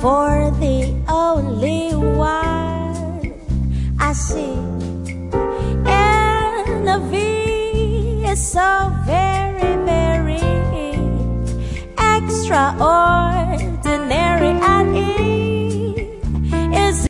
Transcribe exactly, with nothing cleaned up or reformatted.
for the only one I see. And the V is so very, very extraordinary.